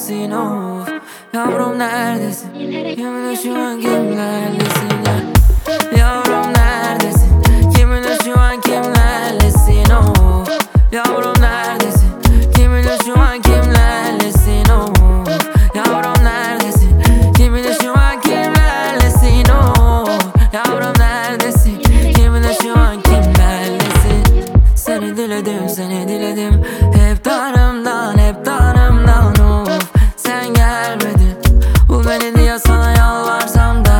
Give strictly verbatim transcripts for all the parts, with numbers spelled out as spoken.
neredesin of? Yavrum neredesin? Kiminle şu an kimlerlesin ya? Yavrum neredesin? Kiminle şu an kimlerlesin of? Yavrum neredesin? Kiminle şu an kimlerlesin of? Yavrum neredesin? Kiminle şu an kimlerlesin of? Yavrum neredesin? Kiminle şu an kimlerlesin? Seni diledim, seni diledim. Hep darımdan, hep darımdan of. Sen gelmedin. Bul beni diye sana yalvarsam da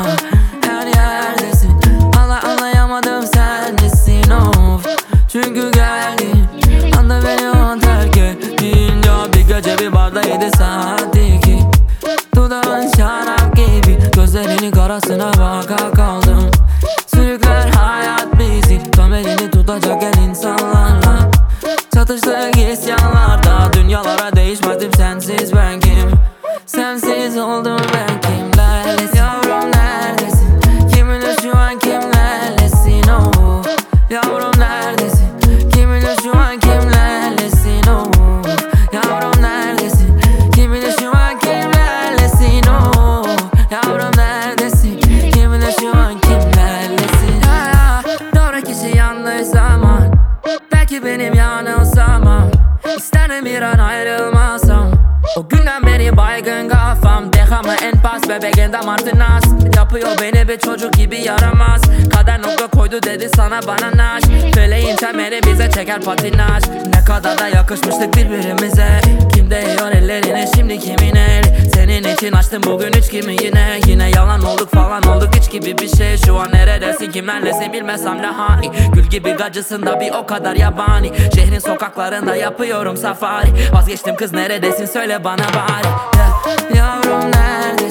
her yerdesin. Hala anlayamadım sen nesin of. Çünkü geldin anda beni o an terk ettin. Ya bir gece bir barda yedi saatti ki dudağın şarap gibi. Gözlerinin karasına baka kaldım. Sürükler hayat bizi tam elini tutacak el insanlarla. Çatıştık isyanlarda. Dünyalara değişmedim sensiz ben kim? Sensiz oldum ben kimlerlesin? Yavrum neredesin? Kiminle şu an kimlerlesin oh? Yavrum neredesin? Kiminle şu an kimlerlesin oh? Yavrum neredesin? Kiminle şu an kimlerlesin oh? Yavrum neredesin? Kiminle şu an kimlerlesin? Ya ya, doğru kişi yanlış zaman. Belki benim yanılsamam. İsterim bir an ayrılmasam. O günden beri baygın kafam. Dehamı en pas bebeğin damartı nas. Yapıyor beni bir çocuk gibi yaramaz. Kader nokta koydu dedi sana bana naş. Feleğin temeli bize çeker patinaj. Ne kadar da yakışmıştık birbirimize. Kim değiyor ellerine şimdi kimin el? Senin için açtım bugün üç kimi yine. Yine yalan olduk falan olduk hiç gibi bir şey. Şu an neredesin kimlerlesin bilmesem de hani. Gül gibi gacısın da bir o kadar yabani. Şehrin sokaklarında yapıyorum safari. Vazgeçtim kız neredesin söyle bana bari ya, yavrum nerede?